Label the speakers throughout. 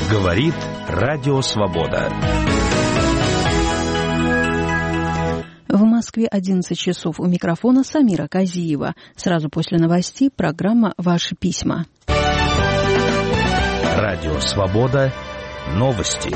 Speaker 1: Говорит Радио Свобода.
Speaker 2: В Москве 11 часов. У микрофона Самира Казиева. Сразу после новостей программа «Ваши письма».
Speaker 1: Радио Свобода. Новости.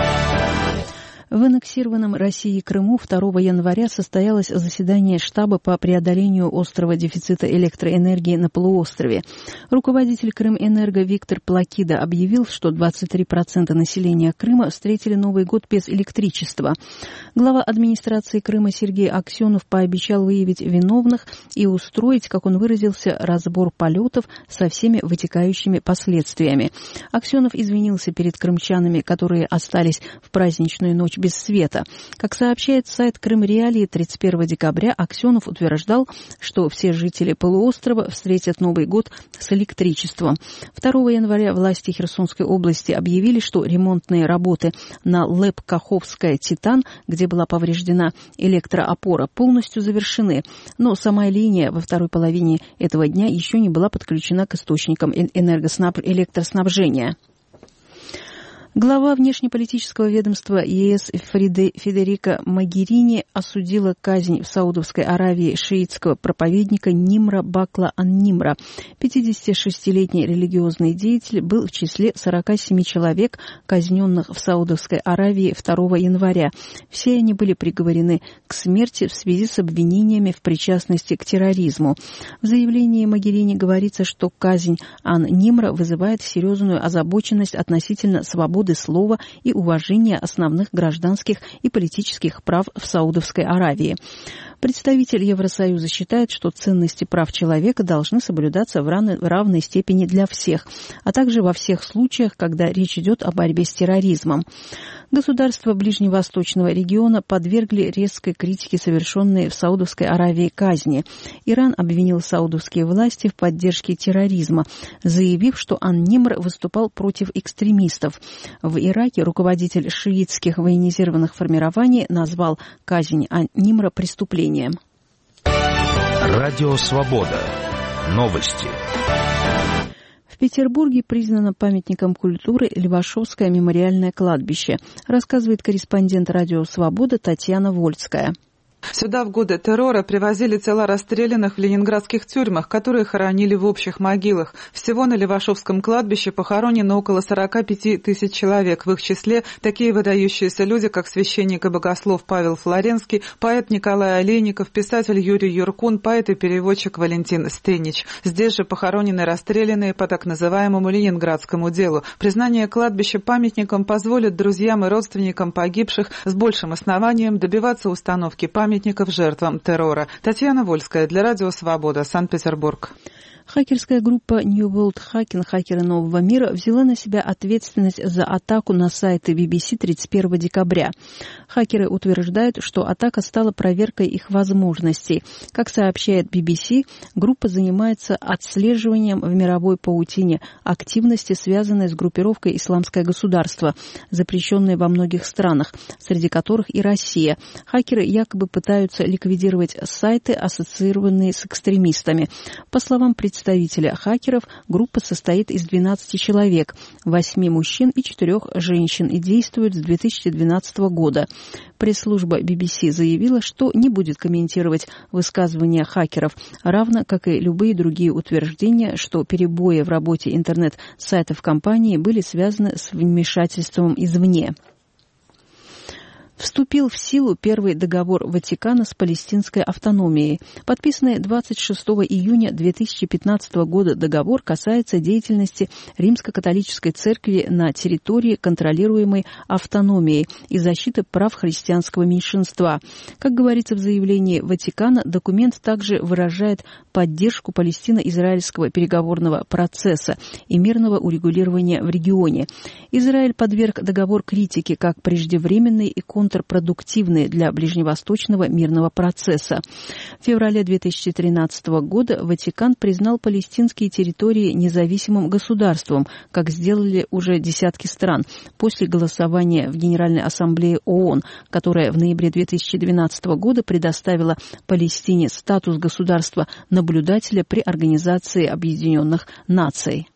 Speaker 2: В аннексированном Россией Крыму 2 января состоялось заседание штаба по преодолению острого дефицита электроэнергии на полуострове. Руководитель Крымэнерго Виктор Плакида объявил, что 23% населения Крыма встретили Новый год без электричества. Глава администрации Крыма Сергей Аксенов пообещал выявить виновных и устроить, как он выразился, разбор полетов со всеми вытекающими последствиями. Аксенов извинился перед крымчанами, которые остались в праздничную ночь без света. Как сообщает сайт Крым-Реалии, 31 декабря Аксенов утверждал, что все жители полуострова встретят Новый год с электричеством. 2 января власти Херсонской области объявили, что ремонтные работы на ЛЭП Каховская «Титан», где была повреждена электроопора, полностью завершены. Но сама линия во второй половине этого дня еще не была подключена к источникам электроснабжения. Глава внешнеполитического ведомства ЕС Федерика Могерини осудила казнь в Саудовской Аравии шиитского проповедника Нимра Бакла ан-Нимра. 56-летний религиозный деятель был в числе 47 человек, казненных в Саудовской Аравии 2 января. Все они были приговорены к смерти в связи с обвинениями в причастности к терроризму. В заявлении Могерини говорится, что казнь ан-Нимра вызывает серьезную озабоченность относительно свободы слова и уважения основных гражданских и политических прав в Саудовской Аравии. Представитель Евросоюза считает, что ценности прав человека должны соблюдаться в равной степени для всех, а также во всех случаях, когда речь идет о борьбе с терроризмом. Государства Ближневосточного региона подвергли резкой критике совершенные в Саудовской Аравии казни. Иран обвинил саудовские власти в поддержке терроризма, заявив, что ан-Нимр выступал против экстремистов. В Ираке руководитель шиитских военизированных формирований назвал казнь ан-Нимра преступлением.
Speaker 1: Радио Свобода. Новости.
Speaker 2: В Петербурге признано памятником культуры Левашовское мемориальное кладбище, рассказывает корреспондент Радио Свобода Татьяна Вольская.
Speaker 3: Сюда в годы террора привозили тела расстрелянных в ленинградских тюрьмах, которые хоронили в общих могилах. Всего на Левашовском кладбище похоронено около 45 тысяч человек. В их числе такие выдающиеся люди, как священник и богослов Павел Флоренский, поэт Николай Олейников, писатель Юрий Юркун, поэт и переводчик Валентин Стенич. Здесь же похоронены расстрелянные по так называемому ленинградскому делу. Признание кладбища памятником позволит друзьям и родственникам погибших с большим основанием добиваться установки памятников жертвам террора. Татьяна Вольская для Радио Свобода, Санкт-Петербург.
Speaker 2: Хакерская группа New World Hacking, хакеры нового мира, взяла на себя ответственность за атаку на сайты BBC 31 декабря. Хакеры утверждают, что атака стала проверкой их возможностей. Как сообщает BBC, группа занимается отслеживанием в мировой паутине активности, связанной с группировкой «Исламское государство», запрещенной во многих странах, среди которых и Россия. Хакеры якобы пытаются ликвидировать сайты, ассоциированные с экстремистами. По словам представителя хакеров, группа состоит из 12 человек, 8 мужчин и 4 женщин и действует с 2012 года. Пресс-служба BBC заявила, что не будет комментировать высказывания хакеров, равно как и любые другие утверждения, что перебои в работе интернет-сайтов компании были связаны с вмешательством извне. Вступил в силу первый договор Ватикана с палестинской автономией. Подписанный 26 июня 2015 года договор касается деятельности Римско-католической церкви на территории, контролируемой автономией, и защиты прав христианского меньшинства. Как говорится в заявлении Ватикана, документ также выражает поддержку палестино-израильского переговорного процесса и мирного урегулирования в регионе. Израиль подверг договор критике как преждевременный и контрпродуктивный для ближневосточного мирного процесса. В феврале 2013 года Ватикан признал палестинские территории независимым государством, как сделали уже десятки стран, после голосования в Генеральной Ассамблее ООН, которая в ноябре 2012 года предоставила Палестине статус государства-наблюдателя при Организации Объединенных Наций.